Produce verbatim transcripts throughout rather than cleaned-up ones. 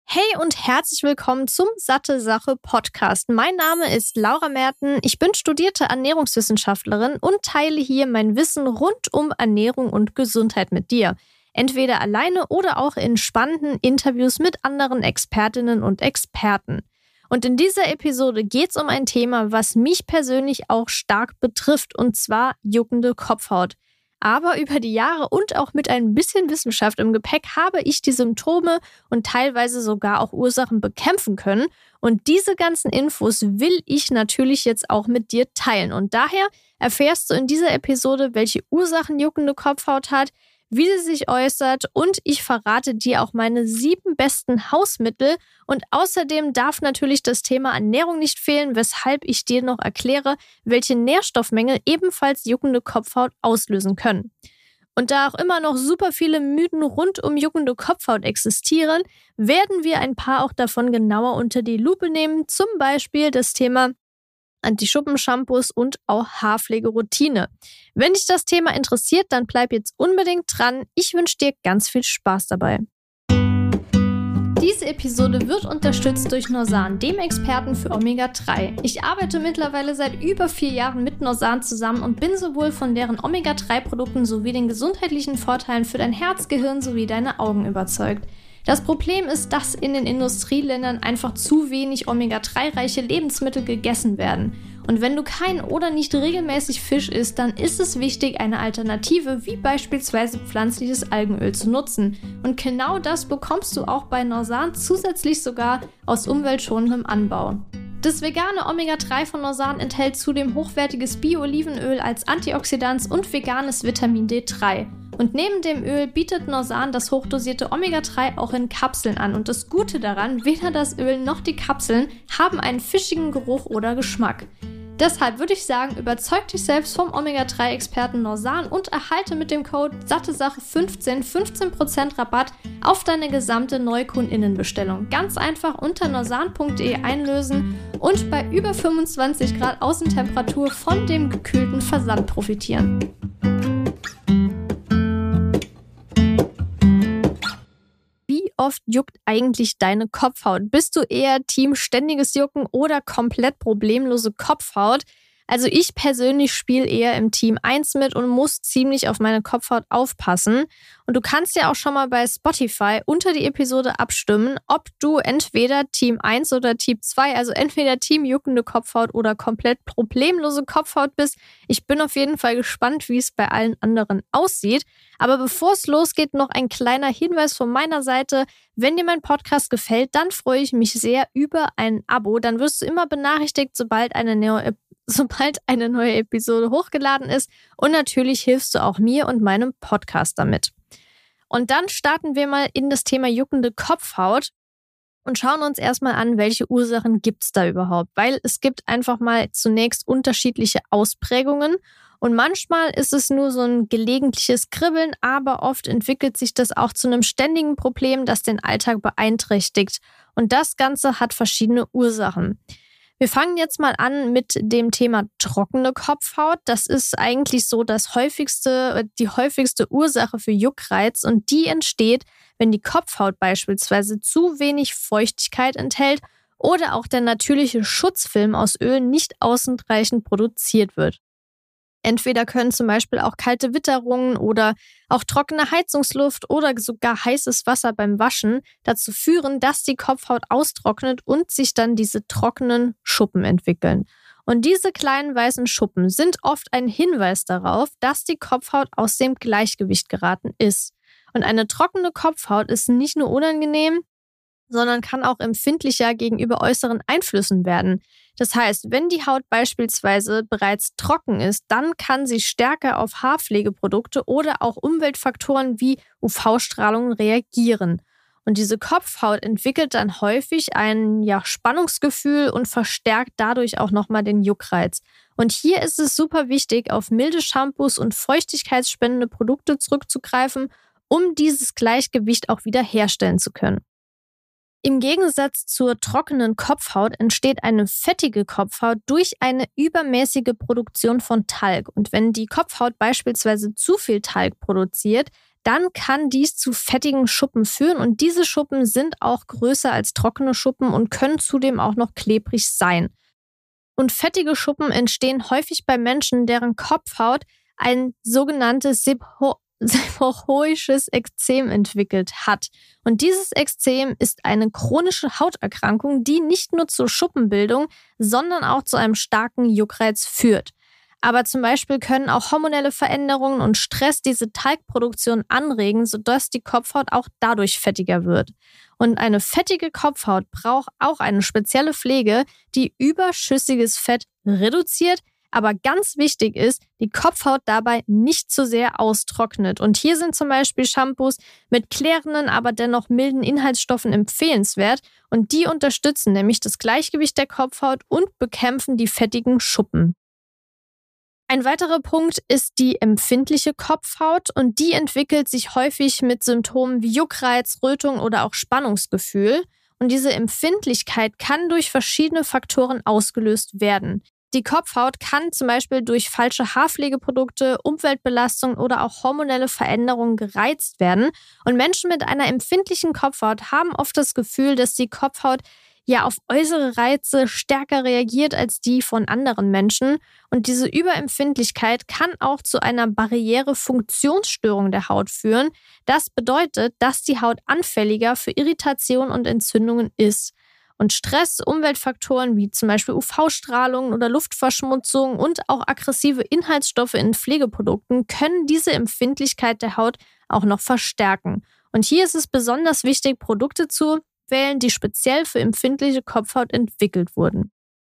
Hey und herzlich willkommen zum Satte Sache Podcast. Mein Name ist Laura Merten, ich bin studierte Ernährungswissenschaftlerin und teile hier mein Wissen rund um Ernährung und Gesundheit mit dir. Entweder alleine oder auch in spannenden Interviews mit anderen Expertinnen und Experten. Und in dieser Episode geht es um ein Thema, was mich persönlich auch stark betrifft, und zwar juckende Kopfhaut. Aber über die Jahre und auch mit ein bisschen Wissenschaft im Gepäck habe ich die Symptome und teilweise sogar auch Ursachen bekämpfen können. Und diese ganzen Infos will ich natürlich jetzt auch mit dir teilen. Und daher erfährst du in dieser Episode, welche Ursachen juckende Kopfhaut hat, wie sie sich äußert, und ich verrate dir auch meine sieben besten Hausmittel. Und außerdem darf natürlich das Thema Ernährung nicht fehlen, weshalb ich dir noch erkläre, welche Nährstoffmängel ebenfalls juckende Kopfhaut auslösen können. Und da auch immer noch super viele Mythen rund um juckende Kopfhaut existieren, werden wir ein paar auch davon genauer unter die Lupe nehmen, zum Beispiel das Thema Anti-Schuppen-Shampoos und auch Haarpflegeroutine. Wenn dich das Thema interessiert, dann bleib jetzt unbedingt dran. Ich wünsche dir ganz viel Spaß dabei. Diese Episode wird unterstützt durch Norsan, dem Experten für Omega drei. Ich arbeite mittlerweile seit über vier Jahren mit Norsan zusammen und bin sowohl von deren Omega drei Produkten sowie den gesundheitlichen Vorteilen für dein Herz, Gehirn sowie deine Augen überzeugt. Das Problem ist, dass in den Industrieländern einfach zu wenig Omega drei reiche Lebensmittel gegessen werden. Und wenn du kein oder nicht regelmäßig Fisch isst, dann ist es wichtig, eine Alternative wie beispielsweise pflanzliches Algenöl zu nutzen. Und genau das bekommst du auch bei Norsan zusätzlich sogar aus umweltschonendem Anbau. Das vegane Omega drei von Norsan enthält zudem hochwertiges Bio-Olivenöl als Antioxidant und veganes Vitamin D drei. Und neben dem Öl bietet Norsan das hochdosierte Omega drei auch in Kapseln an. Und das Gute daran, weder das Öl noch die Kapseln haben einen fischigen Geruch oder Geschmack. Deshalb würde ich sagen, überzeug dich selbst vom Omega drei Experten Norsan und erhalte mit dem Code SATTESACHE fünfzehn fünfzehn Prozent Rabatt auf deine gesamte Neukundinnenbestellung. Ganz einfach unter norsan punkt de einlösen und bei über fünfundzwanzig Grad Außentemperatur von dem gekühlten Versand profitieren. Wie oft juckt eigentlich deine Kopfhaut? Bist du eher Team ständiges Jucken oder komplett problemlose Kopfhaut? Also ich persönlich spiele eher im Team eins mit und muss ziemlich auf meine Kopfhaut aufpassen. Und du kannst ja auch schon mal bei Spotify unter die Episode abstimmen, ob du entweder Team eins oder Team zwei, also entweder Team juckende Kopfhaut oder komplett problemlose Kopfhaut bist. Ich bin auf jeden Fall gespannt, wie es bei allen anderen aussieht. Aber bevor es losgeht, noch ein kleiner Hinweis von meiner Seite. Wenn dir mein Podcast gefällt, dann freue ich mich sehr über ein Abo. Dann wirst du immer benachrichtigt, sobald eine neue sobald eine neue Episode hochgeladen ist, und natürlich hilfst du auch mir und meinem Podcast damit. Und dann starten wir mal in das Thema juckende Kopfhaut und schauen uns erstmal an, welche Ursachen gibt es da überhaupt, weil es gibt einfach mal zunächst unterschiedliche Ausprägungen und manchmal ist es nur so ein gelegentliches Kribbeln, aber oft entwickelt sich das auch zu einem ständigen Problem, das den Alltag beeinträchtigt, und das Ganze hat verschiedene Ursachen. Wir fangen jetzt mal an mit dem Thema trockene Kopfhaut. Das ist eigentlich so das häufigste, die häufigste Ursache für Juckreiz, und die entsteht, wenn die Kopfhaut beispielsweise zu wenig Feuchtigkeit enthält oder auch der natürliche Schutzfilm aus Öl nicht ausreichend produziert wird. Entweder können zum Beispiel auch kalte Witterungen oder auch trockene Heizungsluft oder sogar heißes Wasser beim Waschen dazu führen, dass die Kopfhaut austrocknet und sich dann diese trockenen Schuppen entwickeln. Und diese kleinen weißen Schuppen sind oft ein Hinweis darauf, dass die Kopfhaut aus dem Gleichgewicht geraten ist. Und eine trockene Kopfhaut ist nicht nur unangenehm, sondern kann auch empfindlicher gegenüber äußeren Einflüssen werden. Das heißt, wenn die Haut beispielsweise bereits trocken ist, dann kann sie stärker auf Haarpflegeprodukte oder auch Umweltfaktoren wie U V-Strahlung reagieren. Und diese Kopfhaut entwickelt dann häufig ein ja, Spannungsgefühl und verstärkt dadurch auch nochmal den Juckreiz. Und hier ist es super wichtig, auf milde Shampoos und feuchtigkeitsspendende Produkte zurückzugreifen, um dieses Gleichgewicht auch wieder herstellen zu können. Im Gegensatz zur trockenen Kopfhaut entsteht eine fettige Kopfhaut durch eine übermäßige Produktion von Talg. Und wenn die Kopfhaut beispielsweise zu viel Talg produziert, dann kann dies zu fettigen Schuppen führen und diese Schuppen sind auch größer als trockene Schuppen und können zudem auch noch klebrig sein. Und fettige Schuppen entstehen häufig bei Menschen, deren Kopfhaut ein sogenanntes Seborrhoisches seborrhoisches Ekzem entwickelt hat. Und dieses Ekzem ist eine chronische Hauterkrankung, die nicht nur zur Schuppenbildung, sondern auch zu einem starken Juckreiz führt. Aber zum Beispiel können auch hormonelle Veränderungen und Stress diese Talgproduktion anregen, sodass die Kopfhaut auch dadurch fettiger wird. Und eine fettige Kopfhaut braucht auch eine spezielle Pflege, die überschüssiges Fett reduziert, aber ganz wichtig ist, die Kopfhaut dabei nicht zu sehr austrocknet. Und hier sind zum Beispiel Shampoos mit klärenden, aber dennoch milden Inhaltsstoffen empfehlenswert. Und die unterstützen nämlich das Gleichgewicht der Kopfhaut und bekämpfen die fettigen Schuppen. Ein weiterer Punkt ist die empfindliche Kopfhaut und die entwickelt sich häufig mit Symptomen wie Juckreiz, Rötung oder auch Spannungsgefühl. Und diese Empfindlichkeit kann durch verschiedene Faktoren ausgelöst werden. Die Kopfhaut kann zum Beispiel durch falsche Haarpflegeprodukte, Umweltbelastung oder auch hormonelle Veränderungen gereizt werden. Und Menschen mit einer empfindlichen Kopfhaut haben oft das Gefühl, dass die Kopfhaut ja auf äußere Reize stärker reagiert als die von anderen Menschen. Und diese Überempfindlichkeit kann auch zu einer Barrierefunktionsstörung der Haut führen. Das bedeutet, dass die Haut anfälliger für Irritation und Entzündungen ist. Und Stress, Umweltfaktoren wie zum Beispiel U V-Strahlung oder Luftverschmutzung und auch aggressive Inhaltsstoffe in Pflegeprodukten können diese Empfindlichkeit der Haut auch noch verstärken. Und hier ist es besonders wichtig, Produkte zu wählen, die speziell für empfindliche Kopfhaut entwickelt wurden.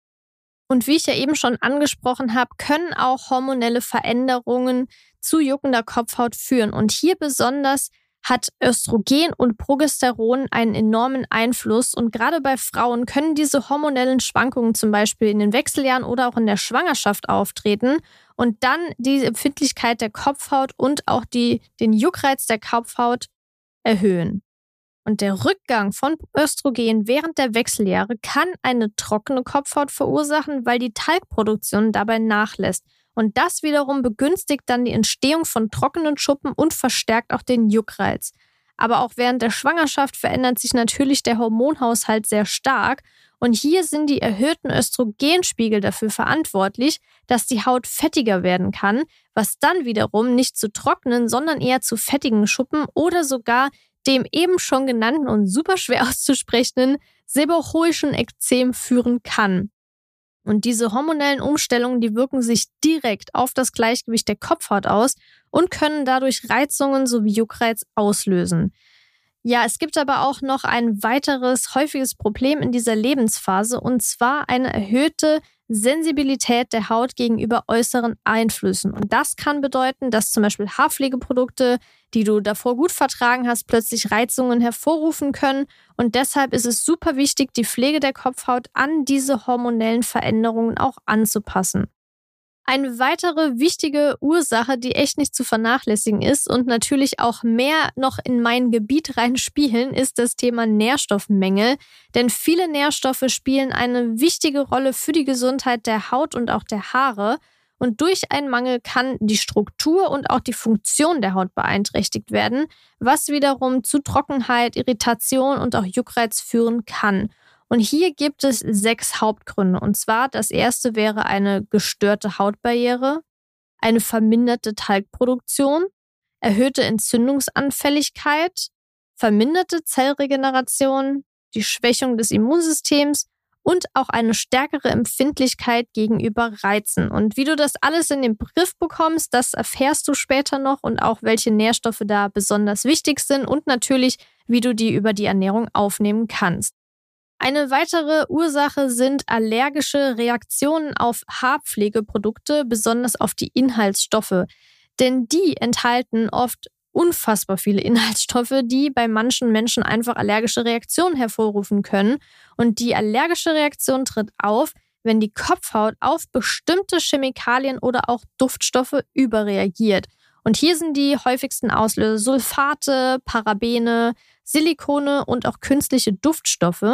Und wie ich ja eben schon angesprochen habe, können auch hormonelle Veränderungen zu juckender Kopfhaut führen. Und hier besonders hat Östrogen und Progesteron einen enormen Einfluss. Und gerade bei Frauen können diese hormonellen Schwankungen zum Beispiel in den Wechseljahren oder auch in der Schwangerschaft auftreten und dann die Empfindlichkeit der Kopfhaut und auch die, den Juckreiz der Kopfhaut erhöhen. Und der Rückgang von Östrogen während der Wechseljahre kann eine trockene Kopfhaut verursachen, weil die Talgproduktion dabei nachlässt. Und das wiederum begünstigt dann die Entstehung von trockenen Schuppen und verstärkt auch den Juckreiz. Aber auch während der Schwangerschaft verändert sich natürlich der Hormonhaushalt sehr stark. Und hier sind die erhöhten Östrogenspiegel dafür verantwortlich, dass die Haut fettiger werden kann, was dann wiederum nicht zu trockenen, sondern eher zu fettigen Schuppen oder sogar dem eben schon genannten und super schwer auszusprechenden seborrhoischen Ekzem führen kann. Und diese hormonellen Umstellungen, die wirken sich direkt auf das Gleichgewicht der Kopfhaut aus und können dadurch Reizungen sowie Juckreiz auslösen. Ja, es gibt aber auch noch ein weiteres häufiges Problem in dieser Lebensphase und zwar eine erhöhte Sensibilität der Haut gegenüber äußeren Einflüssen. Und das kann bedeuten, dass zum Beispiel Haarpflegeprodukte, die du davor gut vertragen hast, plötzlich Reizungen hervorrufen können. Und deshalb ist es super wichtig, die Pflege der Kopfhaut an diese hormonellen Veränderungen auch anzupassen. Eine weitere wichtige Ursache, die echt nicht zu vernachlässigen ist und natürlich auch mehr noch in mein Gebiet reinspielen, ist das Thema Nährstoffmängel. Denn viele Nährstoffe spielen eine wichtige Rolle für die Gesundheit der Haut und auch der Haare. Und durch einen Mangel kann die Struktur und auch die Funktion der Haut beeinträchtigt werden, was wiederum zu Trockenheit, Irritation und auch Juckreiz führen kann. Und hier gibt es sechs Hauptgründe. Und zwar, das erste wäre eine gestörte Hautbarriere, eine verminderte Talgproduktion, erhöhte Entzündungsanfälligkeit, verminderte Zellregeneration, die Schwächung des Immunsystems und auch eine stärkere Empfindlichkeit gegenüber Reizen. Und wie du das alles in den Griff bekommst, das erfährst du später noch und auch welche Nährstoffe da besonders wichtig sind und natürlich, wie du die über die Ernährung aufnehmen kannst. Eine weitere Ursache sind allergische Reaktionen auf Haarpflegeprodukte, besonders auf die Inhaltsstoffe. Denn die enthalten oft unfassbar viele Inhaltsstoffe, die bei manchen Menschen einfach allergische Reaktionen hervorrufen können. Und die allergische Reaktion tritt auf, wenn die Kopfhaut auf bestimmte Chemikalien oder auch Duftstoffe überreagiert. Und hier sind die häufigsten Auslöser Sulfate, Parabene, Silikone und auch künstliche Duftstoffe.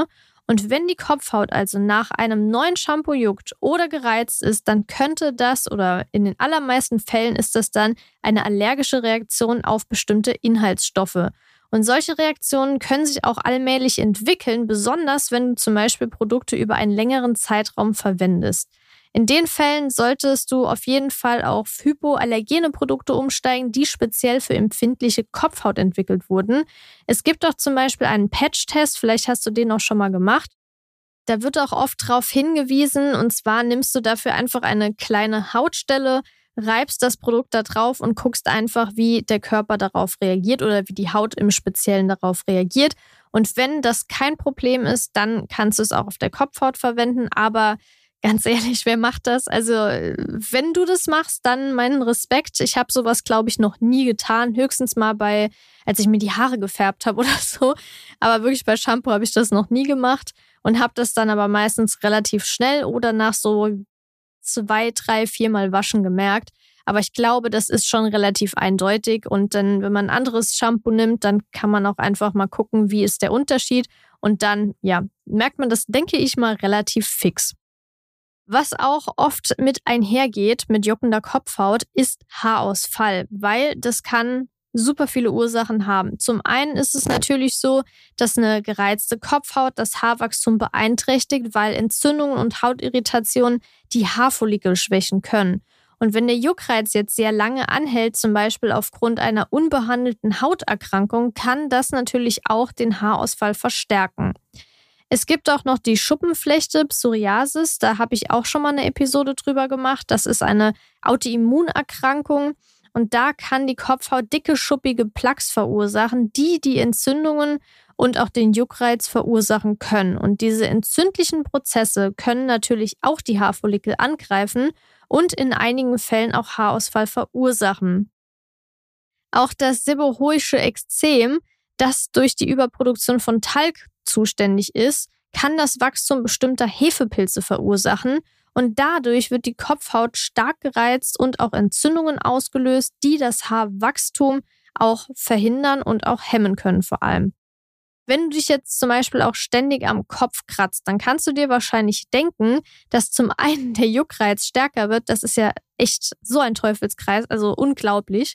Und wenn die Kopfhaut also nach einem neuen Shampoo juckt oder gereizt ist, dann könnte das, oder in den allermeisten Fällen ist das dann eine allergische Reaktion auf bestimmte Inhaltsstoffe. Und solche Reaktionen können sich auch allmählich entwickeln, besonders wenn du zum Beispiel Produkte über einen längeren Zeitraum verwendest. In den Fällen solltest du auf jeden Fall auf hypoallergene Produkte umsteigen, die speziell für empfindliche Kopfhaut entwickelt wurden. Es gibt auch zum Beispiel einen Patch-Test, vielleicht hast du den auch schon mal gemacht. Da wird auch oft darauf hingewiesen, und zwar nimmst du dafür einfach eine kleine Hautstelle, reibst das Produkt da drauf und guckst einfach, wie der Körper darauf reagiert oder wie die Haut im Speziellen darauf reagiert. Und wenn das kein Problem ist, dann kannst du es auch auf der Kopfhaut verwenden, aber ganz ehrlich, wer macht das? Also, wenn du das machst, dann meinen Respekt. Ich habe sowas, glaube ich, noch nie getan. Höchstens mal bei, als ich mir die Haare gefärbt habe oder so. Aber wirklich bei Shampoo habe ich das noch nie gemacht und habe das dann aber meistens relativ schnell oder nach so zwei, drei, viermal Waschen gemerkt. Aber ich glaube, das ist schon relativ eindeutig. Und dann, wenn man ein anderes Shampoo nimmt, dann kann man auch einfach mal gucken, wie ist der Unterschied. Und dann, ja, merkt man das, denke ich mal, relativ fix. Was auch oft mit einhergeht mit juckender Kopfhaut, ist Haarausfall, weil das kann super viele Ursachen haben. Zum einen ist es natürlich so, dass eine gereizte Kopfhaut das Haarwachstum beeinträchtigt, weil Entzündungen und Hautirritationen die Haarfollikel schwächen können. Und wenn der Juckreiz jetzt sehr lange anhält, zum Beispiel aufgrund einer unbehandelten Hauterkrankung, kann das natürlich auch den Haarausfall verstärken. Es gibt auch noch die Schuppenflechte, Psoriasis, da habe ich auch schon mal eine Episode drüber gemacht. Das ist eine Autoimmunerkrankung und da kann die Kopfhaut dicke, schuppige Plaques verursachen, die die Entzündungen und auch den Juckreiz verursachen können. Und diese entzündlichen Prozesse können natürlich auch die Haarfollikel angreifen und in einigen Fällen auch Haarausfall verursachen. Auch das seborrhoische Ekzem, das durch die Überproduktion von Talg zuständig ist, kann das Wachstum bestimmter Hefepilze verursachen und dadurch wird die Kopfhaut stark gereizt und auch Entzündungen ausgelöst, die das Haarwachstum auch verhindern und auch hemmen können vor allem. Wenn du dich jetzt zum Beispiel auch ständig am Kopf kratzt, dann kannst du dir wahrscheinlich denken, dass zum einen der Juckreiz stärker wird. Das ist ja echt so ein Teufelskreis, also unglaublich.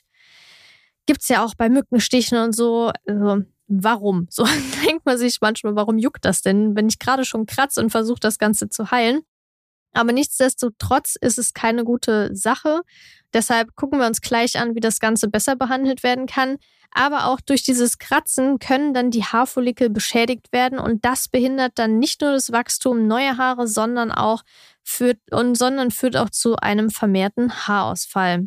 Gibt's ja auch bei Mückenstichen und so. Also warum? So denkt man sich manchmal, warum juckt das denn, wenn ich gerade schon kratze und versuche, das Ganze zu heilen? Aber nichtsdestotrotz ist es keine gute Sache. Deshalb gucken wir uns gleich an, wie das Ganze besser behandelt werden kann. Aber auch durch dieses Kratzen können dann die Haarfollikel beschädigt werden und das behindert dann nicht nur das Wachstum neuer Haare, sondern auch führt, und, sondern führt auch zu einem vermehrten Haarausfall.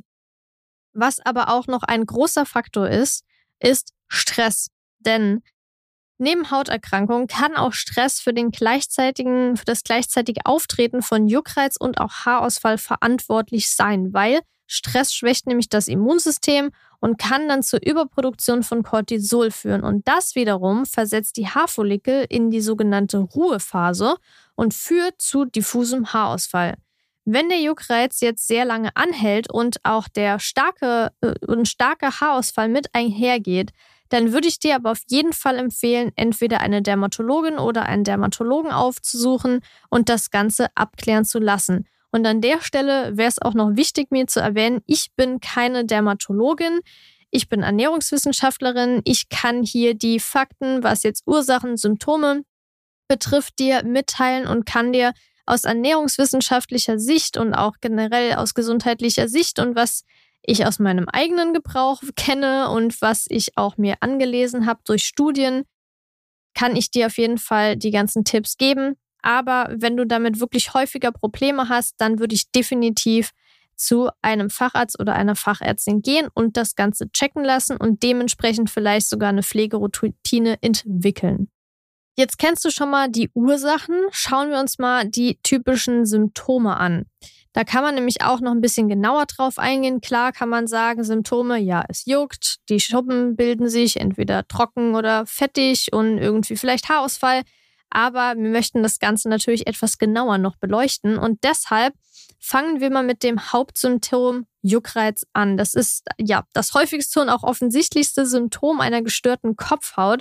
Was aber auch noch ein großer Faktor ist, ist Stress. Denn neben Hauterkrankungen kann auch Stress für, den gleichzeitigen, für das gleichzeitige Auftreten von Juckreiz und auch Haarausfall verantwortlich sein, weil Stress schwächt nämlich das Immunsystem und kann dann zur Überproduktion von Cortisol führen. Und das wiederum versetzt die Haarfollikel in die sogenannte Ruhephase und führt zu diffusem Haarausfall. Wenn der Juckreiz jetzt sehr lange anhält und auch der starke, äh, ein starker Haarausfall mit einhergeht, dann würde ich dir aber auf jeden Fall empfehlen, entweder eine Dermatologin oder einen Dermatologen aufzusuchen und das Ganze abklären zu lassen. Und an der Stelle wäre es auch noch wichtig, mir zu erwähnen, ich bin keine Dermatologin, ich bin Ernährungswissenschaftlerin, ich kann hier die Fakten, was jetzt Ursachen, Symptome betrifft, dir mitteilen und kann dir aus ernährungswissenschaftlicher Sicht und auch generell aus gesundheitlicher Sicht und was ich aus meinem eigenen Gebrauch kenne und was ich auch mir angelesen habe durch Studien, kann ich dir auf jeden Fall die ganzen Tipps geben. Aber wenn du damit wirklich häufiger Probleme hast, dann würde ich definitiv zu einem Facharzt oder einer Fachärztin gehen und das Ganze checken lassen und dementsprechend vielleicht sogar eine Pflegeroutine entwickeln. Jetzt kennst du schon mal die Ursachen. Schauen wir uns mal die typischen Symptome an. Da kann man nämlich auch noch ein bisschen genauer drauf eingehen. Klar kann man sagen, Symptome, ja, es juckt, die Schuppen bilden sich entweder trocken oder fettig und irgendwie vielleicht Haarausfall. Aber wir möchten das Ganze natürlich etwas genauer noch beleuchten und deshalb fangen wir mal mit dem Hauptsymptom Juckreiz an. Das ist ja das häufigste und auch offensichtlichste Symptom einer gestörten Kopfhaut.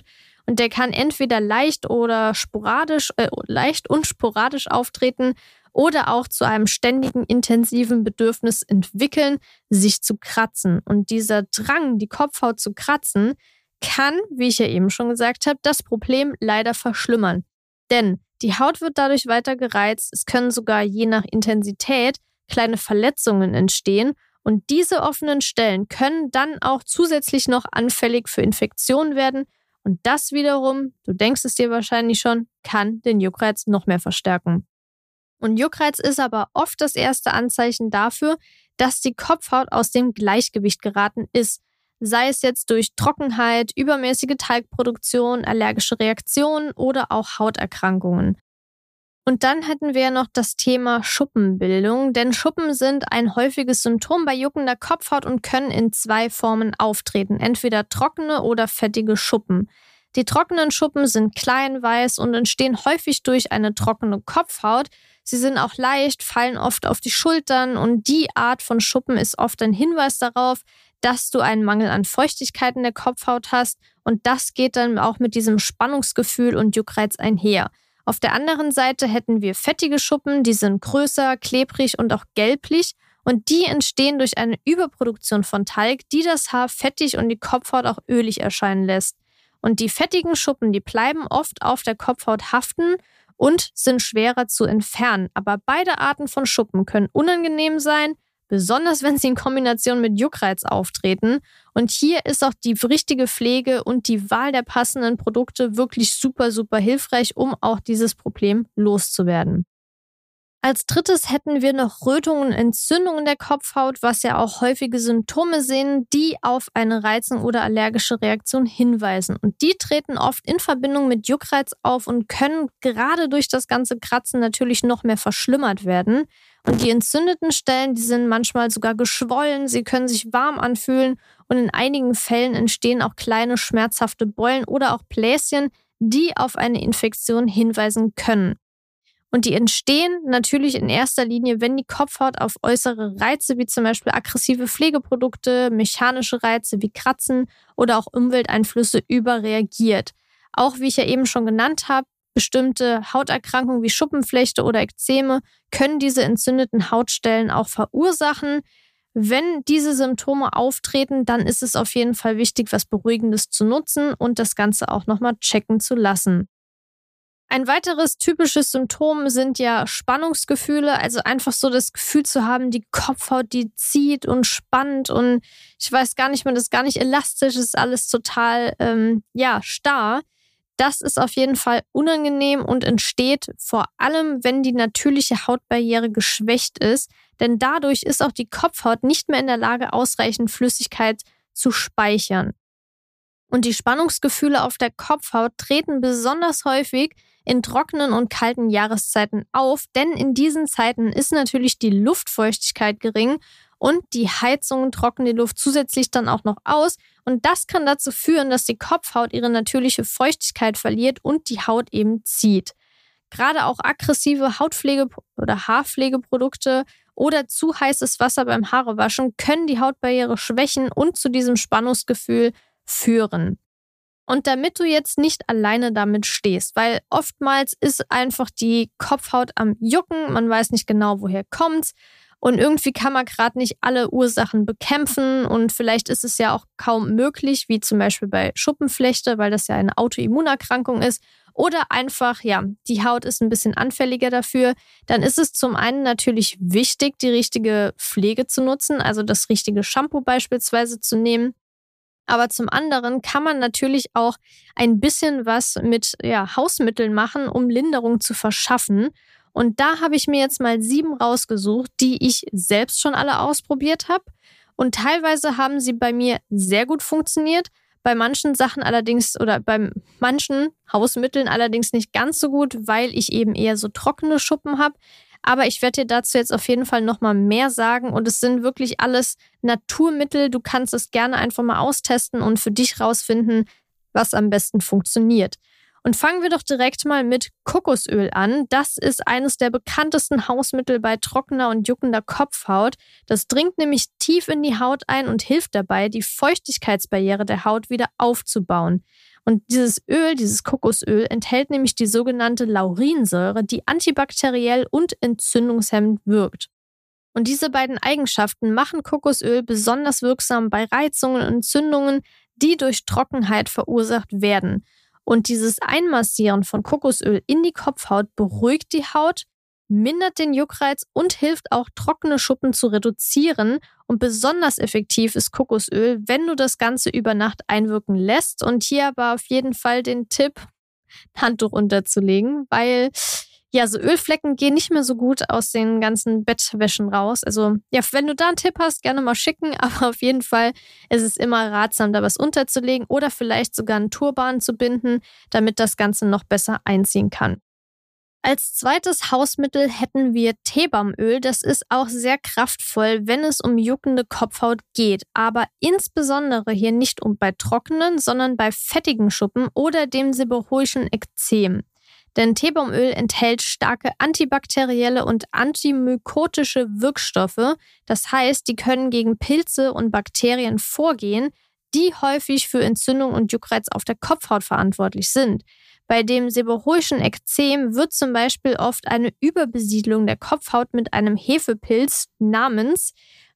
und der kann entweder leicht oder sporadisch, äh, leicht und sporadisch auftreten oder auch zu einem ständigen, intensiven Bedürfnis entwickeln, sich zu kratzen. Und dieser Drang, die Kopfhaut zu kratzen, kann, wie ich ja eben schon gesagt habe, das Problem leider verschlimmern. Denn die Haut wird dadurch weiter gereizt, es können sogar je nach Intensität kleine Verletzungen entstehen und diese offenen Stellen können dann auch zusätzlich noch anfällig für Infektionen werden und das wiederum, du denkst es dir wahrscheinlich schon, kann den Juckreiz noch mehr verstärken. Und Juckreiz ist aber oft das erste Anzeichen dafür, dass die Kopfhaut aus dem Gleichgewicht geraten ist. Sei es jetzt durch Trockenheit, übermäßige Talgproduktion, allergische Reaktionen oder auch Hauterkrankungen. Und dann hätten wir noch das Thema Schuppenbildung, denn Schuppen sind ein häufiges Symptom bei juckender Kopfhaut und können in zwei Formen auftreten, entweder trockene oder fettige Schuppen. Die trockenen Schuppen sind klein, weiß und entstehen häufig durch eine trockene Kopfhaut. Sie sind auch leicht, fallen oft auf die Schultern und die Art von Schuppen ist oft ein Hinweis darauf, dass du einen Mangel an Feuchtigkeit in der Kopfhaut hast und das geht dann auch mit diesem Spannungsgefühl und Juckreiz einher. Auf der anderen Seite hätten wir fettige Schuppen, die sind größer, klebrig und auch gelblich und die entstehen durch eine Überproduktion von Talg, die das Haar fettig und die Kopfhaut auch ölig erscheinen lässt. Und die fettigen Schuppen, die bleiben oft auf der Kopfhaut haften und sind schwerer zu entfernen. Aber beide Arten von Schuppen können unangenehm sein, besonders wenn sie in Kombination mit Juckreiz auftreten. Und hier ist auch die richtige Pflege und die Wahl der passenden Produkte wirklich super, super hilfreich, um auch dieses Problem loszuwerden. Als drittes hätten wir noch Rötungen und Entzündungen der Kopfhaut, was ja auch häufige Symptome sind, die auf eine Reizung oder allergische Reaktion hinweisen. Und die treten oft in Verbindung mit Juckreiz auf und können gerade durch das ganze Kratzen natürlich noch mehr verschlimmert werden. Und die entzündeten Stellen, die sind manchmal sogar geschwollen, sie können sich warm anfühlen und in einigen Fällen entstehen auch kleine schmerzhafte Beulen oder auch Bläschen, die auf eine Infektion hinweisen können. Und die entstehen natürlich in erster Linie, wenn die Kopfhaut auf äußere Reize wie zum Beispiel aggressive Pflegeprodukte, mechanische Reize wie Kratzen oder auch Umwelteinflüsse überreagiert. Auch wie ich ja eben schon genannt habe, bestimmte Hauterkrankungen wie Schuppenflechte oder Ekzeme können diese entzündeten Hautstellen auch verursachen. Wenn diese Symptome auftreten, dann ist es auf jeden Fall wichtig, was Beruhigendes zu nutzen und das Ganze auch nochmal checken zu lassen. Ein weiteres typisches Symptom sind ja Spannungsgefühle, also einfach so das Gefühl zu haben, die Kopfhaut, die zieht und spannt und ich weiß gar nicht, man ist gar nicht elastisch, ist alles total, ähm, ja, starr. Das ist auf jeden Fall unangenehm und entsteht vor allem, wenn die natürliche Hautbarriere geschwächt ist, denn dadurch ist auch die Kopfhaut nicht mehr in der Lage, ausreichend Flüssigkeit zu speichern. Und die Spannungsgefühle auf der Kopfhaut treten besonders häufig in trockenen und kalten Jahreszeiten auf, denn in diesen Zeiten ist natürlich die Luftfeuchtigkeit gering und die Heizungen trocknen die Luft zusätzlich dann auch noch aus und das kann dazu führen, dass die Kopfhaut ihre natürliche Feuchtigkeit verliert und die Haut eben zieht. Gerade auch aggressive Hautpflege- oder Haarpflegeprodukte oder zu heißes Wasser beim Haarewaschen können die Hautbarriere schwächen und zu diesem Spannungsgefühl führen. Und damit du jetzt nicht alleine damit stehst, weil oftmals ist einfach die Kopfhaut am Jucken, man weiß nicht genau, woher kommt's und irgendwie kann man gerade nicht alle Ursachen bekämpfen und vielleicht ist es ja auch kaum möglich, wie zum Beispiel bei Schuppenflechte, weil das ja eine Autoimmunerkrankung ist oder einfach, ja, die Haut ist ein bisschen anfälliger dafür, dann ist es zum einen natürlich wichtig, die richtige Pflege zu nutzen, also das richtige Shampoo beispielsweise zu nehmen. Aber zum anderen kann man natürlich auch ein bisschen was mit ja, Hausmitteln machen, um Linderung zu verschaffen. Und da habe ich mir jetzt mal sieben rausgesucht, die ich selbst schon alle ausprobiert habe. Und teilweise haben sie bei mir sehr gut funktioniert. Bei manchen Sachen allerdings oder bei manchen Hausmitteln allerdings nicht ganz so gut, weil ich eben eher so trockene Schuppen habe. Aber ich werde dir dazu jetzt auf jeden Fall nochmal mehr sagen und es sind wirklich alles Naturmittel. Du kannst es gerne einfach mal austesten und für dich rausfinden, was am besten funktioniert. Und fangen wir doch direkt mal mit Kokosöl an. Das ist eines der bekanntesten Hausmittel bei trockener und juckender Kopfhaut. Das dringt nämlich tief in die Haut ein und hilft dabei, die Feuchtigkeitsbarriere der Haut wieder aufzubauen. Und dieses Öl, dieses Kokosöl, enthält nämlich die sogenannte Laurinsäure, die antibakteriell und entzündungshemmend wirkt. Und diese beiden Eigenschaften machen Kokosöl besonders wirksam bei Reizungen und Entzündungen, die durch Trockenheit verursacht werden. Und dieses Einmassieren von Kokosöl in die Kopfhaut beruhigt die Haut, mindert den Juckreiz und hilft auch, trockene Schuppen zu reduzieren. Und besonders effektiv ist Kokosöl, wenn du das Ganze über Nacht einwirken lässt. Und hier aber auf jeden Fall den Tipp, Handtuch unterzulegen, weil ja, so Ölflecken gehen nicht mehr so gut aus den ganzen Bettwäschen raus. Also ja, wenn du da einen Tipp hast, gerne mal schicken. Aber auf jeden Fall ist es immer ratsam, da was unterzulegen oder vielleicht sogar einen Turban zu binden, damit das Ganze noch besser einziehen kann. Als zweites Hausmittel hätten wir Teebaumöl. Das ist auch sehr kraftvoll, wenn es um juckende Kopfhaut geht. Aber insbesondere hier nicht um bei trockenen, sondern bei fettigen Schuppen oder dem seborrhoischen Ekzem. Denn Teebaumöl enthält starke antibakterielle und antimykotische Wirkstoffe. Das heißt, die können gegen Pilze und Bakterien vorgehen, die häufig für Entzündung und Juckreiz auf der Kopfhaut verantwortlich sind. Bei dem seborrhoischen Ekzem wird zum Beispiel oft eine Überbesiedlung der Kopfhaut mit einem Hefepilz namens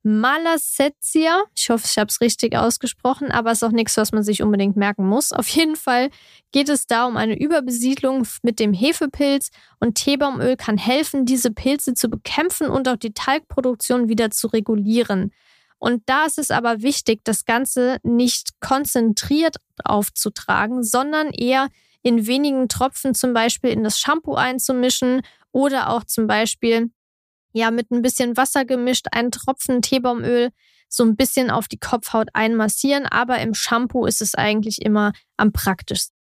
Malassezia. Ich hoffe, ich habe es richtig ausgesprochen, aber es ist auch nichts, was man sich unbedingt merken muss. Auf jeden Fall geht es da um eine Überbesiedlung mit dem Hefepilz und Teebaumöl kann helfen, diese Pilze zu bekämpfen und auch die Talgproduktion wieder zu regulieren. Und da ist es aber wichtig, das Ganze nicht konzentriert aufzutragen, sondern eher in wenigen Tropfen zum Beispiel in das Shampoo einzumischen oder auch zum Beispiel ja mit ein bisschen Wasser gemischt, einen Tropfen Teebaumöl so ein bisschen auf die Kopfhaut einmassieren, aber im Shampoo ist es eigentlich immer am praktischsten.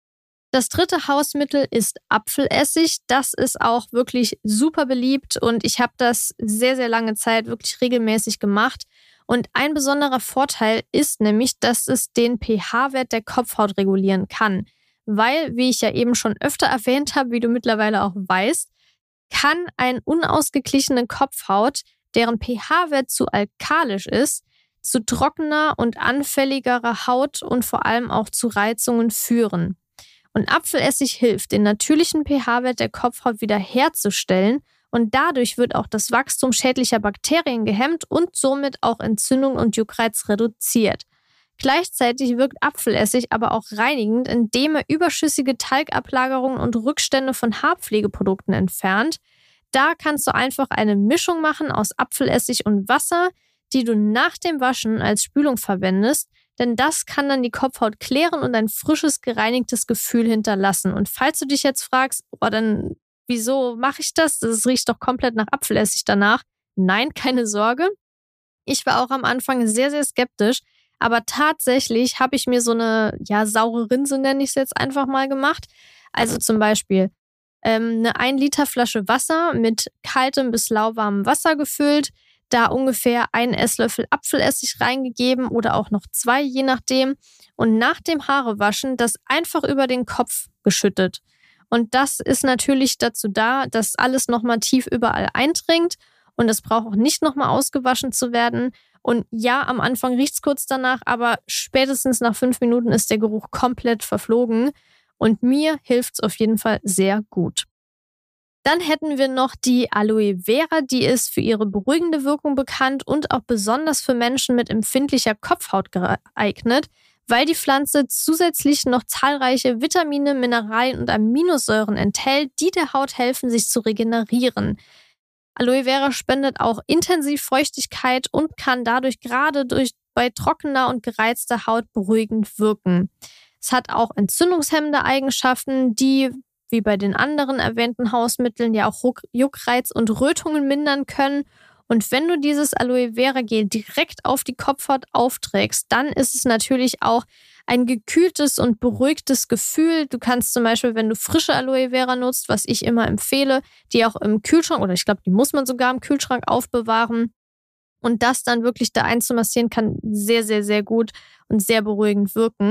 Das dritte Hausmittel ist Apfelessig. Das ist auch wirklich super beliebt und ich habe das sehr, sehr lange Zeit wirklich regelmäßig gemacht. Und ein besonderer Vorteil ist nämlich, dass es den pH-Wert der Kopfhaut regulieren kann. Weil, wie ich ja eben schon öfter erwähnt habe, wie du mittlerweile auch weißt, kann eine unausgeglichene Kopfhaut, deren pH-Wert zu alkalisch ist, zu trockener und anfälligerer Haut und vor allem auch zu Reizungen führen. Und Apfelessig hilft, den natürlichen pH-Wert der Kopfhaut wieder herzustellen und dadurch wird auch das Wachstum schädlicher Bakterien gehemmt und somit auch Entzündung und Juckreiz reduziert. Gleichzeitig wirkt Apfelessig aber auch reinigend, indem er überschüssige Talgablagerungen und Rückstände von Haarpflegeprodukten entfernt. Da kannst du einfach eine Mischung machen aus Apfelessig und Wasser, die du nach dem Waschen als Spülung verwendest, denn das kann dann die Kopfhaut klären und ein frisches, gereinigtes Gefühl hinterlassen. Und falls du dich jetzt fragst, oh, dann wieso mache ich das? Das riecht doch komplett nach Apfelessig danach. Nein, keine Sorge. Ich war auch am Anfang sehr, sehr skeptisch. Aber tatsächlich habe ich mir so eine ja, saure Rinse, nenne ich es jetzt einfach mal, gemacht. Also zum Beispiel ähm, eine ein Liter Flasche Wasser mit kaltem bis lauwarmem Wasser gefüllt, da ungefähr einen Esslöffel Apfelessig reingegeben oder auch noch zwei, je nachdem. Und nach dem Haarewaschen das einfach über den Kopf geschüttet. Und das ist natürlich dazu da, dass alles nochmal tief überall eindringt und es braucht auch nicht nochmal ausgewaschen zu werden. Und ja, am Anfang riecht es kurz danach, aber spätestens nach fünf Minuten ist der Geruch komplett verflogen. Und mir hilft es auf jeden Fall sehr gut. Dann hätten wir noch die Aloe Vera, die ist für ihre beruhigende Wirkung bekannt und auch besonders für Menschen mit empfindlicher Kopfhaut geeignet, weil die Pflanze zusätzlich noch zahlreiche Vitamine, Mineralien und Aminosäuren enthält, die der Haut helfen, sich zu regenerieren. Aloe Vera spendet auch intensiv Feuchtigkeit und kann dadurch gerade durch, bei trockener und gereizter Haut beruhigend wirken. Es hat auch entzündungshemmende Eigenschaften, die, wie bei den anderen erwähnten Hausmitteln, ja auch Juckreiz und Rötungen mindern können. Und wenn du dieses Aloe Vera Gel direkt auf die Kopfhaut aufträgst, dann ist es natürlich auch ein gekühltes und beruhigtes Gefühl. Du kannst zum Beispiel, wenn du frische Aloe Vera nutzt, was ich immer empfehle, die auch im Kühlschrank, oder ich glaube, die muss man sogar im Kühlschrank aufbewahren. Und das dann wirklich da einzumassieren, kann sehr, sehr, sehr gut und sehr beruhigend wirken.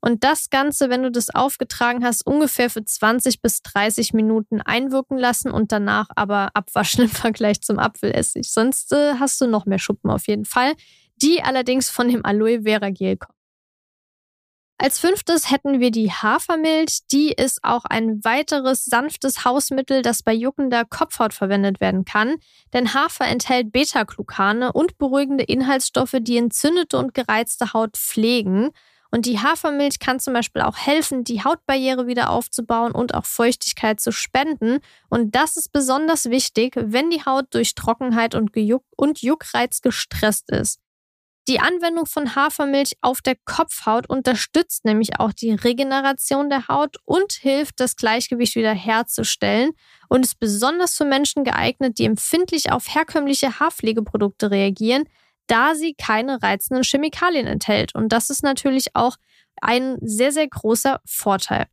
Und das Ganze, wenn du das aufgetragen hast, ungefähr für zwanzig bis dreißig Minuten einwirken lassen und danach aber abwaschen im Vergleich zum Apfelessig. Sonst äh, hast du noch mehr Schuppen auf jeden Fall, die allerdings von dem Aloe Vera Gel kommen. Als fünftes hätten wir die Hafermilch. Die ist auch ein weiteres sanftes Hausmittel, das bei juckender Kopfhaut verwendet werden kann. Denn Hafer enthält Beta-Glucane und beruhigende Inhaltsstoffe, die entzündete und gereizte Haut pflegen. Und die Hafermilch kann zum Beispiel auch helfen, die Hautbarriere wieder aufzubauen und auch Feuchtigkeit zu spenden. Und das ist besonders wichtig, wenn die Haut durch Trockenheit und, Gejuck und Juckreiz gestresst ist. Die Anwendung von Hafermilch auf der Kopfhaut unterstützt nämlich auch die Regeneration der Haut und hilft, das Gleichgewicht wieder herzustellen und ist besonders für Menschen geeignet, die empfindlich auf herkömmliche Haarpflegeprodukte reagieren, da sie keine reizenden Chemikalien enthält. Und das ist natürlich auch ein sehr, sehr großer Vorteil.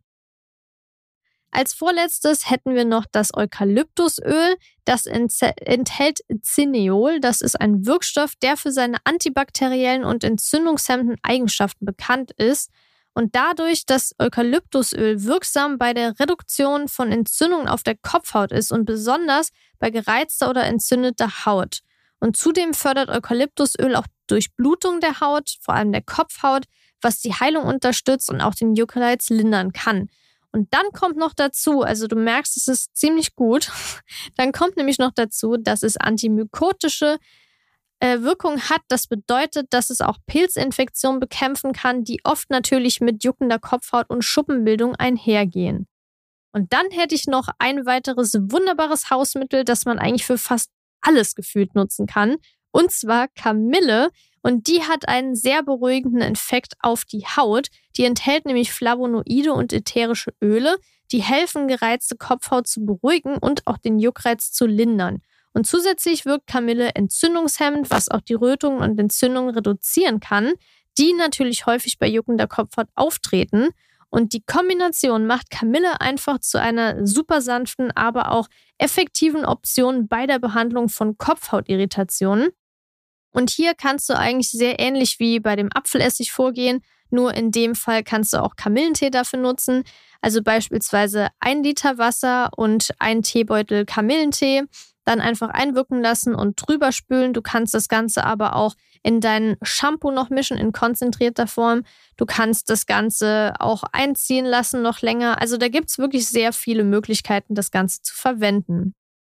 Als vorletztes hätten wir noch das Eukalyptusöl. Das enthält Cineol. Das ist ein Wirkstoff, der für seine antibakteriellen und entzündungshemmenden Eigenschaften bekannt ist. Und dadurch, dass Eukalyptusöl wirksam bei der Reduktion von Entzündungen auf der Kopfhaut ist und besonders bei gereizter oder entzündeter Haut. Und zudem fördert Eukalyptusöl auch Durchblutung der Haut, vor allem der Kopfhaut, was die Heilung unterstützt und auch den Juckreiz lindern kann. Und dann kommt noch dazu, also du merkst, es ist ziemlich gut, dann kommt nämlich noch dazu, dass es antimykotische äh, Wirkung hat. Das bedeutet, dass es auch Pilzinfektionen bekämpfen kann, die oft natürlich mit juckender Kopfhaut und Schuppenbildung einhergehen. Und dann hätte ich noch ein weiteres wunderbares Hausmittel, das man eigentlich für fast alles gefühlt nutzen kann, und zwar Kamille. Und die hat einen sehr beruhigenden Effekt auf die Haut. Die enthält nämlich Flavonoide und ätherische Öle, die helfen, gereizte Kopfhaut zu beruhigen und auch den Juckreiz zu lindern. Und zusätzlich wirkt Kamille entzündungshemmend, was auch die Rötungen und Entzündungen reduzieren kann, die natürlich häufig bei juckender Kopfhaut auftreten. Und die Kombination macht Kamille einfach zu einer super sanften, aber auch effektiven Option bei der Behandlung von Kopfhautirritationen. Und hier kannst du eigentlich sehr ähnlich wie bei dem Apfelessig vorgehen, nur in dem Fall kannst du auch Kamillentee dafür nutzen. Also beispielsweise ein Liter Wasser und ein Teebeutel Kamillentee, dann einfach einwirken lassen und drüber spülen. Du kannst das Ganze aber auch in dein Shampoo noch mischen in konzentrierter Form. Du kannst das Ganze auch einziehen lassen noch länger. Also da gibt es wirklich sehr viele Möglichkeiten, das Ganze zu verwenden.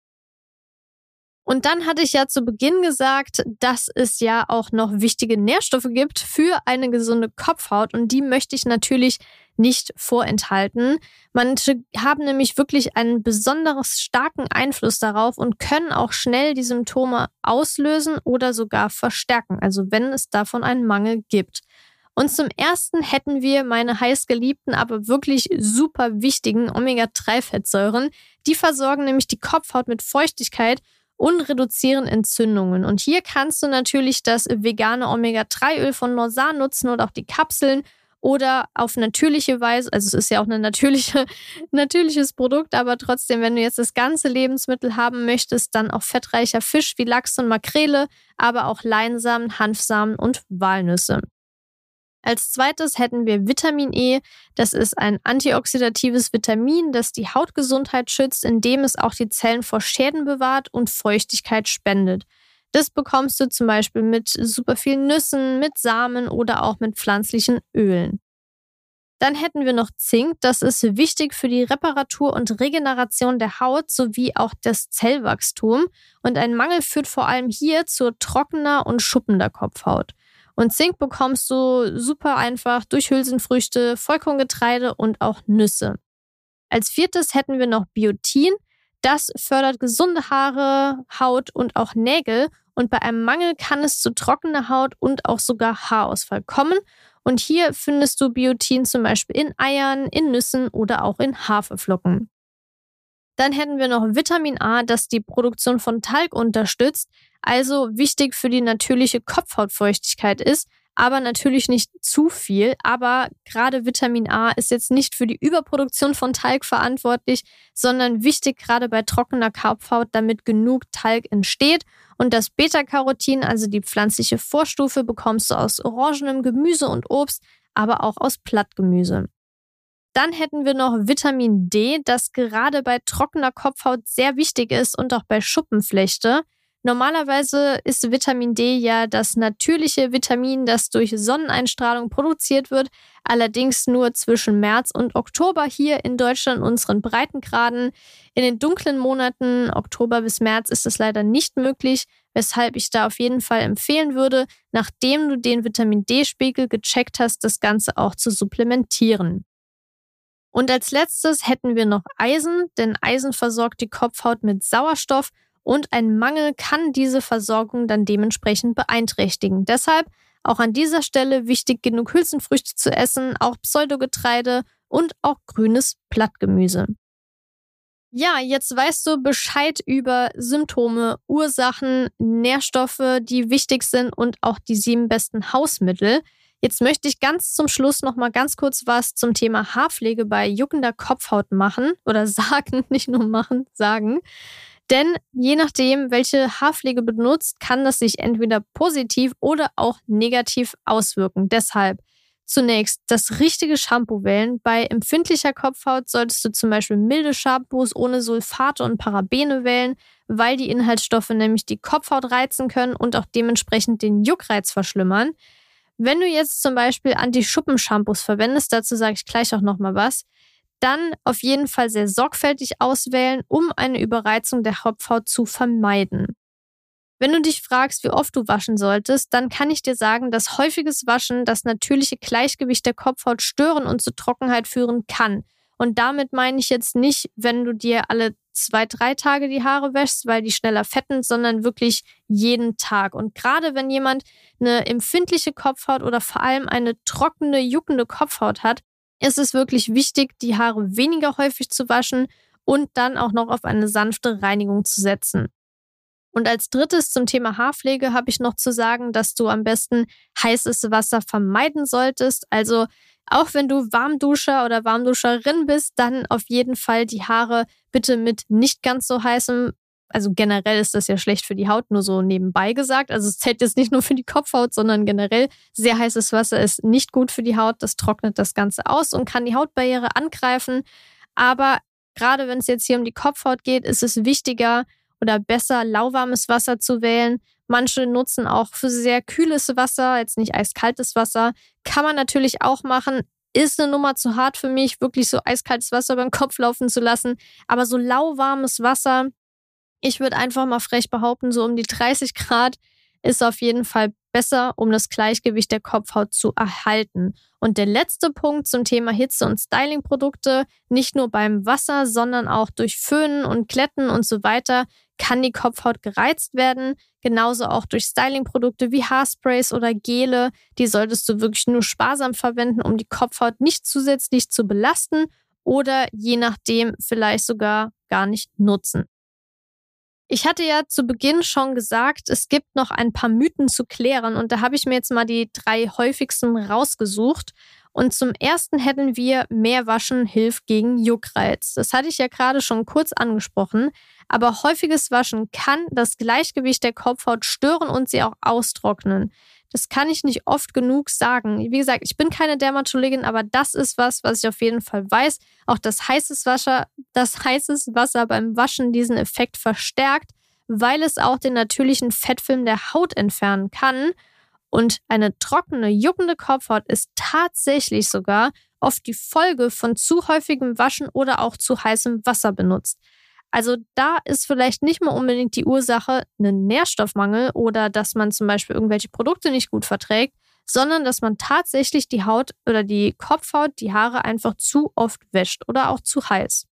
Und dann hatte ich ja zu Beginn gesagt, dass es ja auch noch wichtige Nährstoffe gibt für eine gesunde Kopfhaut und die möchte ich natürlich nicht vorenthalten. Manche haben nämlich wirklich einen besonders starken Einfluss darauf und können auch schnell die Symptome auslösen oder sogar verstärken, also wenn es davon einen Mangel gibt. Und zum ersten hätten wir meine heißgeliebten, aber wirklich super wichtigen Omega drei Fettsäuren. Die versorgen nämlich die Kopfhaut mit Feuchtigkeit und reduzieren Entzündungen. Und hier kannst du natürlich das vegane Omega drei Öl von Norsan nutzen oder auch die Kapseln oder auf natürliche Weise, also es ist ja auch ein natürliche, natürliches Produkt, aber trotzdem, wenn du jetzt das ganze Lebensmittel haben möchtest, dann auch fettreicher Fisch wie Lachs und Makrele, aber auch Leinsamen, Hanfsamen und Walnüsse. Als zweites hätten wir Vitamin E. Das ist ein antioxidatives Vitamin, das die Hautgesundheit schützt, indem es auch die Zellen vor Schäden bewahrt und Feuchtigkeit spendet. Das bekommst du zum Beispiel mit super vielen Nüssen, mit Samen oder auch mit pflanzlichen Ölen. Dann hätten wir noch Zink. Das ist wichtig für die Reparatur und Regeneration der Haut sowie auch das Zellwachstum. Und ein Mangel führt vor allem hier zu trockener und schuppender Kopfhaut. Und Zink bekommst du super einfach durch Hülsenfrüchte, Vollkorngetreide und auch Nüsse. Als viertes hätten wir noch Biotin. Das fördert gesunde Haare, Haut und auch Nägel. Und bei einem Mangel kann es zu trockener Haut und auch sogar Haarausfall kommen. Und hier findest du Biotin zum Beispiel in Eiern, in Nüssen oder auch in Haferflocken. Dann hätten wir noch Vitamin A, das die Produktion von Talg unterstützt, also wichtig für die natürliche Kopfhautfeuchtigkeit ist, aber natürlich nicht zu viel. Aber gerade Vitamin A ist jetzt nicht für die Überproduktion von Talg verantwortlich, sondern wichtig gerade bei trockener Kopfhaut, damit genug Talg entsteht. Und das Beta-Carotin, also die pflanzliche Vorstufe, bekommst du aus orangenem Gemüse und Obst, aber auch aus Blattgemüse. Dann hätten wir noch Vitamin D, das gerade bei trockener Kopfhaut sehr wichtig ist und auch bei Schuppenflechte. Normalerweise ist Vitamin D ja das natürliche Vitamin, das durch Sonneneinstrahlung produziert wird, allerdings nur zwischen März und Oktober hier in Deutschland, unseren Breitengraden. In den dunklen Monaten, Oktober bis März, ist es leider nicht möglich, weshalb ich da auf jeden Fall empfehlen würde, nachdem du den Vitamin D-Spiegel gecheckt hast, das Ganze auch zu supplementieren. Und als letztes hätten wir noch Eisen, denn Eisen versorgt die Kopfhaut mit Sauerstoff und ein Mangel kann diese Versorgung dann dementsprechend beeinträchtigen. Deshalb auch an dieser Stelle wichtig, genug Hülsenfrüchte zu essen, auch Pseudogetreide und auch grünes Blattgemüse. Ja, jetzt weißt du Bescheid über Symptome, Ursachen, Nährstoffe, die wichtig sind und auch die sieben besten Hausmittel. Jetzt möchte ich ganz zum Schluss noch mal ganz kurz was zum Thema Haarpflege bei juckender Kopfhaut machen oder sagen, nicht nur machen, sagen. Denn je nachdem, welche Haarpflege benutzt, kann das sich entweder positiv oder auch negativ auswirken. Deshalb zunächst das richtige Shampoo wählen. Bei empfindlicher Kopfhaut solltest du zum Beispiel milde Shampoos ohne Sulfate und Parabene wählen, weil die Inhaltsstoffe nämlich die Kopfhaut reizen können und auch dementsprechend den Juckreiz verschlimmern. Wenn du jetzt zum Beispiel Anti-Schuppen-Shampoos verwendest, dazu sage ich gleich auch nochmal was, dann auf jeden Fall sehr sorgfältig auswählen, um eine Überreizung der Kopfhaut zu vermeiden. Wenn du dich fragst, wie oft du waschen solltest, dann kann ich dir sagen, dass häufiges Waschen das natürliche Gleichgewicht der Kopfhaut stören und zu Trockenheit führen kann. Und damit meine ich jetzt nicht, wenn du dir alle zwei, drei Tage die Haare wäschst, weil die schneller fetten, sondern wirklich jeden Tag. Und gerade wenn jemand eine empfindliche Kopfhaut oder vor allem eine trockene, juckende Kopfhaut hat, ist es wirklich wichtig, die Haare weniger häufig zu waschen und dann auch noch auf eine sanfte Reinigung zu setzen. Und als drittes zum Thema Haarpflege habe ich noch zu sagen, dass du am besten heißes Wasser vermeiden solltest. Also auch wenn du Warmduscher oder Warmduscherin bist, dann auf jeden Fall die Haare bitte mit nicht ganz so heißem, also generell ist das ja schlecht für die Haut, nur so nebenbei gesagt. Also es zählt jetzt nicht nur für die Kopfhaut, sondern generell sehr heißes Wasser ist nicht gut für die Haut. Das trocknet das Ganze aus und kann die Hautbarriere angreifen. Aber gerade wenn es jetzt hier um die Kopfhaut geht, ist es wichtiger oder besser, lauwarmes Wasser zu wählen. Manche nutzen auch für sehr kühles Wasser, jetzt nicht eiskaltes Wasser. Kann man natürlich auch machen. Ist eine Nummer zu hart für mich, wirklich so eiskaltes Wasser beim Kopf laufen zu lassen. Aber so lauwarmes Wasser, ich würde einfach mal frech behaupten, so um die dreißig Grad ist auf jeden Fall besser, um das Gleichgewicht der Kopfhaut zu erhalten. Und der letzte Punkt zum Thema Hitze- und Stylingprodukte, nicht nur beim Wasser, sondern auch durch Föhnen und Glätten und so weiter, kann die Kopfhaut gereizt werden. Genauso auch durch Stylingprodukte wie Haarsprays oder Gele. Die solltest du wirklich nur sparsam verwenden, um die Kopfhaut nicht zusätzlich zu belasten oder je nachdem vielleicht sogar gar nicht nutzen. Ich hatte ja zu Beginn schon gesagt, es gibt noch ein paar Mythen zu klären und da habe ich mir jetzt mal die drei häufigsten rausgesucht. Und zum ersten hätten wir, mehr Waschen hilft gegen Juckreiz. Das hatte ich ja gerade schon kurz angesprochen, aber häufiges Waschen kann das Gleichgewicht der Kopfhaut stören und sie auch austrocknen. Das kann ich nicht oft genug sagen. Wie gesagt, ich bin keine Dermatologin, aber das ist was, was ich auf jeden Fall weiß. Auch das heißes Wasser, das heißes Wasser beim Waschen diesen Effekt verstärkt, weil es auch den natürlichen Fettfilm der Haut entfernen kann. Und eine trockene, juckende Kopfhaut ist tatsächlich sogar oft die Folge von zu häufigem Waschen oder auch zu heißem Wasser benutzt. Also da ist vielleicht nicht mal unbedingt die Ursache ein Nährstoffmangel oder dass man zum Beispiel irgendwelche Produkte nicht gut verträgt, sondern dass man tatsächlich die Haut oder die Kopfhaut, die Haare einfach zu oft wäscht oder auch zu heiß.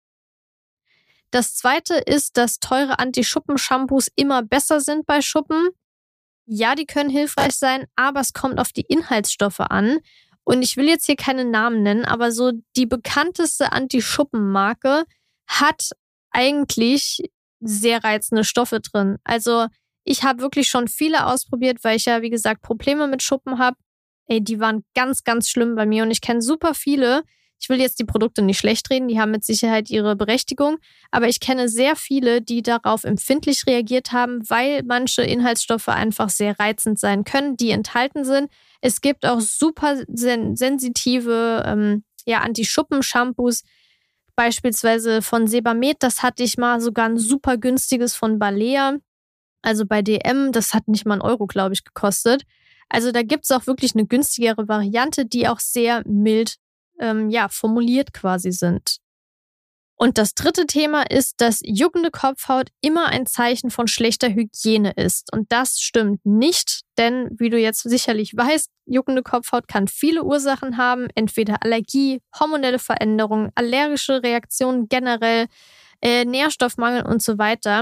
Das zweite ist, dass teure Anti-Schuppen-Shampoos immer besser sind bei Schuppen. Ja, die können hilfreich sein, aber es kommt auf die Inhaltsstoffe an. Und ich will jetzt hier keine Namen nennen, aber so die bekannteste Anti-Schuppen-Marke hat eigentlich sehr reizende Stoffe drin. Also ich habe wirklich schon viele ausprobiert, weil ich ja, wie gesagt, Probleme mit Schuppen habe. Ey, die waren ganz, ganz schlimm bei mir und ich kenne super viele, Ich will jetzt die Produkte nicht schlecht reden, die haben mit Sicherheit ihre Berechtigung, aber ich kenne sehr viele, die darauf empfindlich reagiert haben, weil manche Inhaltsstoffe einfach sehr reizend sein können, die enthalten sind. Es gibt auch super sen- sensitive ähm, ja, Anti-Schuppen-Shampoos, beispielsweise von Sebamed, das hatte ich mal, sogar ein super günstiges von Balea, also bei D M, das hat nicht mal einen Euro, glaube ich, gekostet. Also da gibt es auch wirklich eine günstigere Variante, die auch sehr mild ähm, ja, formuliert quasi sind. Und das dritte Thema ist, dass juckende Kopfhaut immer ein Zeichen von schlechter Hygiene ist. Und das stimmt nicht, denn wie du jetzt sicherlich weißt, juckende Kopfhaut kann viele Ursachen haben, entweder Allergie, hormonelle Veränderungen, allergische Reaktionen generell, äh, Nährstoffmangel und so weiter.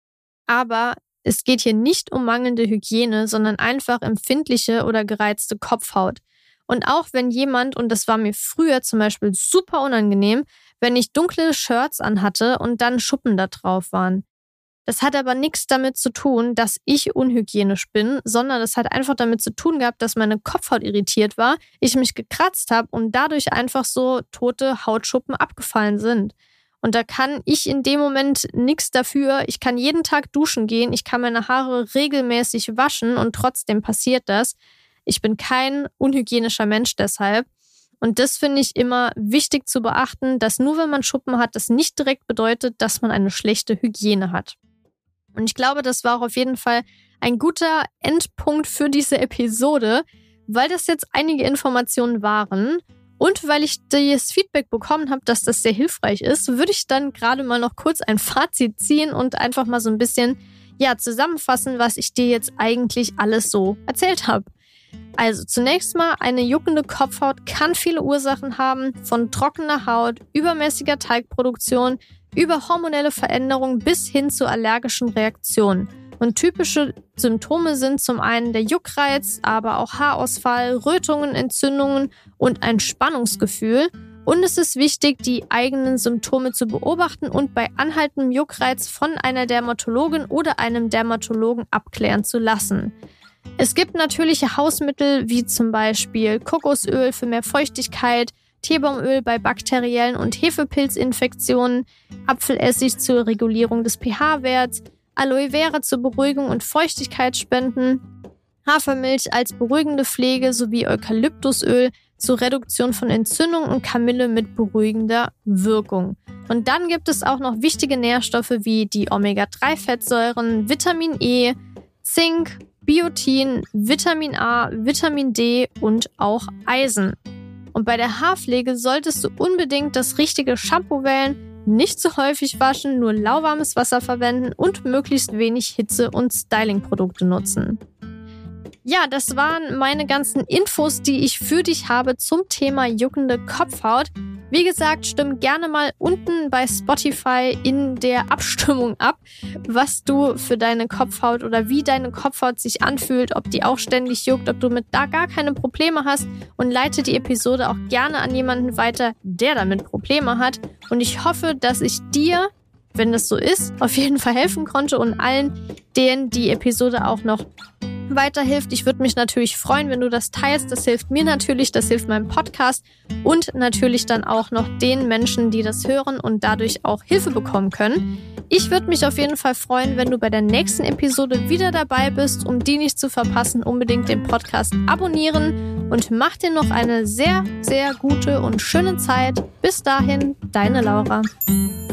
Aber es geht hier nicht um mangelnde Hygiene, sondern einfach empfindliche oder gereizte Kopfhaut. Und auch wenn jemand, und das war mir früher zum Beispiel super unangenehm, wenn ich dunkle Shirts anhatte und dann Schuppen da drauf waren. Das hat aber nichts damit zu tun, dass ich unhygienisch bin, sondern das hat einfach damit zu tun gehabt, dass meine Kopfhaut irritiert war, ich mich gekratzt habe und dadurch einfach so tote Hautschuppen abgefallen sind. Und da kann ich in dem Moment nichts dafür. Ich kann jeden Tag duschen gehen, ich kann meine Haare regelmäßig waschen und trotzdem passiert das. Ich bin kein unhygienischer Mensch deshalb. Und das finde ich immer wichtig zu beachten, dass nur wenn man Schuppen hat, das nicht direkt bedeutet, dass man eine schlechte Hygiene hat. Und ich glaube, das war auch auf jeden Fall ein guter Endpunkt für diese Episode, weil das jetzt einige Informationen waren. Und weil ich das Feedback bekommen habe, dass das sehr hilfreich ist, würde ich dann gerade mal noch kurz ein Fazit ziehen und einfach mal so ein bisschen ja, zusammenfassen, was ich dir jetzt eigentlich alles so erzählt habe. Also zunächst mal, eine juckende Kopfhaut kann viele Ursachen haben, von trockener Haut, übermäßiger Teigproduktion, über hormonelle Veränderungen bis hin zu allergischen Reaktionen. Und typische Symptome sind zum einen der Juckreiz, aber auch Haarausfall, Rötungen, Entzündungen und ein Spannungsgefühl. Und es ist wichtig, die eigenen Symptome zu beobachten und bei anhaltendem Juckreiz von einer Dermatologin oder einem Dermatologen abklären zu lassen. Es gibt natürliche Hausmittel wie zum Beispiel Kokosöl für mehr Feuchtigkeit, Teebaumöl bei bakteriellen und Hefepilzinfektionen, Apfelessig zur Regulierung des pH-Werts, Aloe Vera zur Beruhigung und Feuchtigkeitsspenden, Hafermilch als beruhigende Pflege sowie Eukalyptusöl zur Reduktion von Entzündung und Kamille mit beruhigender Wirkung. Und dann gibt es auch noch wichtige Nährstoffe wie die Omega drei Fettsäuren, Vitamin E, Zink, Biotin, Vitamin A, Vitamin D und auch Eisen. Und bei der Haarpflege solltest du unbedingt das richtige Shampoo wählen, nicht zu häufig waschen, nur lauwarmes Wasser verwenden und möglichst wenig Hitze- und Stylingprodukte nutzen. Ja, das waren meine ganzen Infos, die ich für dich habe zum Thema juckende Kopfhaut. Wie gesagt, stimm gerne mal unten bei Spotify in der Abstimmung ab, was du für deine Kopfhaut oder wie deine Kopfhaut sich anfühlt, ob die auch ständig juckt, ob du mit da gar keine Probleme hast, und leite die Episode auch gerne an jemanden weiter, der damit Probleme hat. Und ich hoffe, dass ich dir, wenn das so ist, auf jeden Fall helfen konnte und allen, denen die Episode auch noch weiterhilft. Ich würde mich natürlich freuen, wenn du das teilst. Das hilft mir natürlich, das hilft meinem Podcast und natürlich dann auch noch den Menschen, die das hören und dadurch auch Hilfe bekommen können. Ich würde mich auf jeden Fall freuen, wenn du bei der nächsten Episode wieder dabei bist. Um die nicht zu verpassen, unbedingt den Podcast abonnieren und mach dir noch eine sehr, sehr gute und schöne Zeit. Bis dahin, deine Laura.